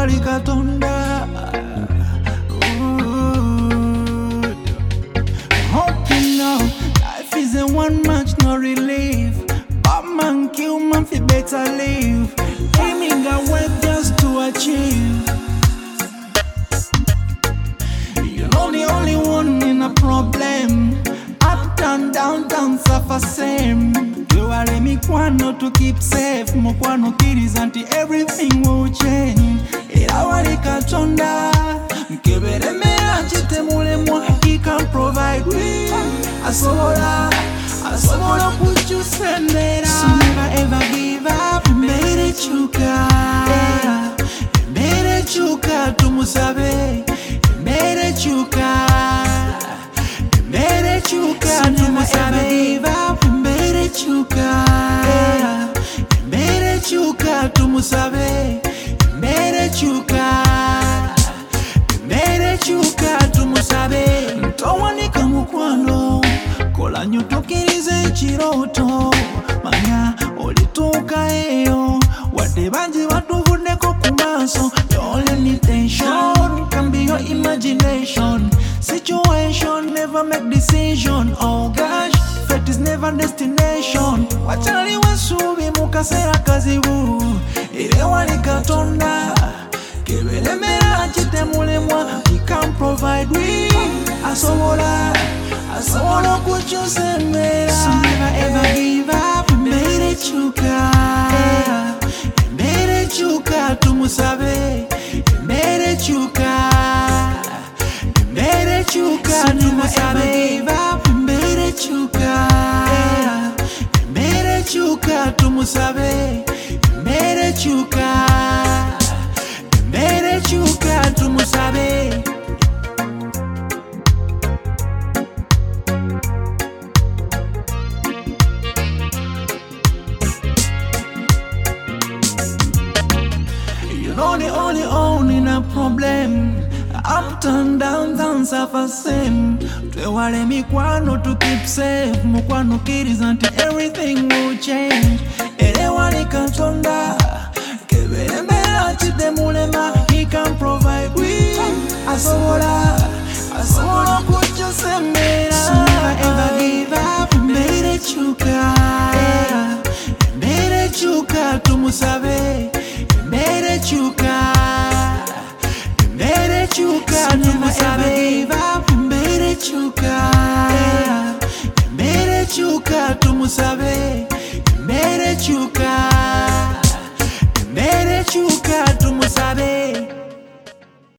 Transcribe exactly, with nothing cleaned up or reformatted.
wali katonda. Hope you know life is a one match, no relief. Bad man kill man fi better live. Aiming at work just to achieve. You're not the only one in a problem. Up down, down, down, suffer same. You are a mikwano to keep safe. Mokwano kiddies until everything will change. Ila wali katonda. Mkebere mea chite mule mwa. He can provide we. Asobola, asobola kuchu sendera. So never ever give up. Mbere chuka, mbere chuka tumusabe. Mbere chuka, mbere chuka tumusabe. Mbere chuka, mbere chuka tumusabe. Mbere chuka, mbere chuka tumusabe. Ntowanika mukwano, kola nyo tukirize chiroto. Manya olituka eyo, wade banji watuvuneko kumaso. The only intention can be your imagination. Situation never make decision. Oh gosh, fate is never destination. Wachali wasubi mukasera kazibu. Ile wali katonda. Kebele mera chite mule mwa. He can provide we. Asobola, asobola kuchuse mera. So never ever give up. Mbere chuka, mbere chuka tumusabe. Mbere chuka, mbere chuka tumusabe. Mbere chuka, mbere chuka tumusabe. Mbere chuka, mbere chuka tumusabe. You're not the only one in a problem. Up and down, down, suffer same. Twewale mikwano to keep safe. Mukwano kiddies until everything will change. Ele wali katonda. Kebele mbela chite mulema. He can provide we. Asobola, asobola kuchuse mera. So never ever give up. Mbere chuka, mbere chuka tumusabe. Mbere chuka, mbere chuka tumusabe. Mbere chuka, mbere chuka tumusabe. Mbere chuka, mbere chuka tumusabe.